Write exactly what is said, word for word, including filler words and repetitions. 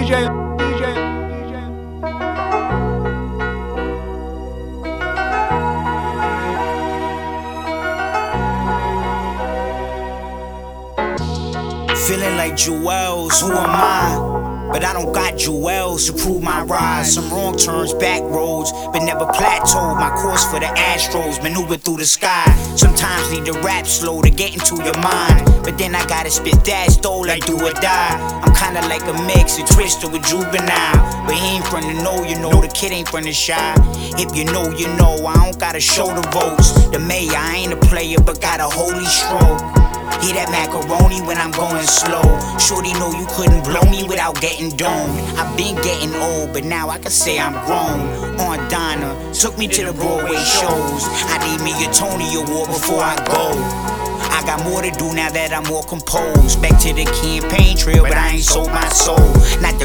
J, D J, D J. Feeling like jewels, who am I? But I don't got jewels to prove my rise. Some wrong turns, back roads, but never plateaued. My course for the Astros, maneuver through the sky. Sometimes need to rap slow to get into your mind, but then I gotta spit that stole like do or die. I'm kinda like a mix, a twister with Juvenile, but he ain't from the know, you know, the kid ain't from the shy. If you know, you know, I don't gotta show the votes. The mayor, I ain't a player, but got a holy stroke. Eat that macaroni when I'm going slow. Shorty know you couldn't blow me without getting domed. I've been getting old, but now I can say I'm grown. On Donna, took me to the Broadway shows. I need me a Tony Award before I go. I got more to do now that I'm more composed. Back to the campaign trail, but I ain't sold my soul. Not the